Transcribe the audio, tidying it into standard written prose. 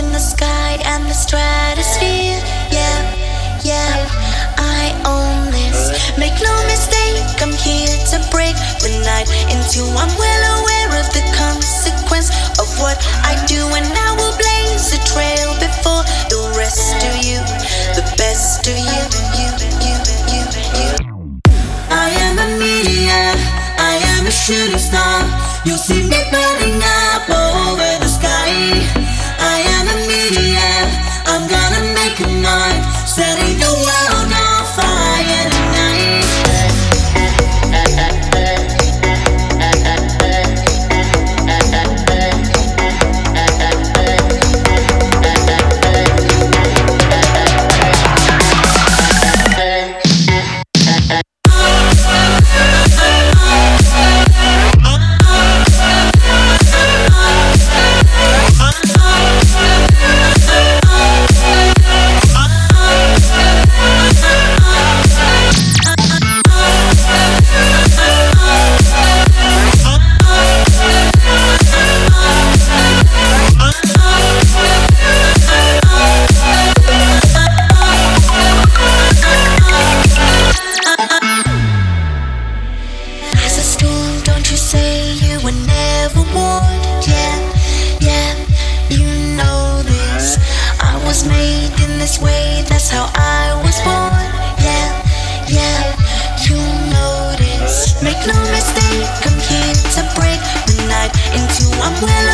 in the sky and the stratosphere. Yeah, yeah, I own this. Make no mistake, I'm here to break the night into. I'm well aware of the consequence of what I do, and I will blaze a trail before the rest of you, the best of you, you. I am a meteor, I am a shooting star. You'll see me burning up over the sky. I am a meteor, I'm gonna make a mark, setting the world on fire tonight. Make no mistake, I'm here to break the night into. I'm well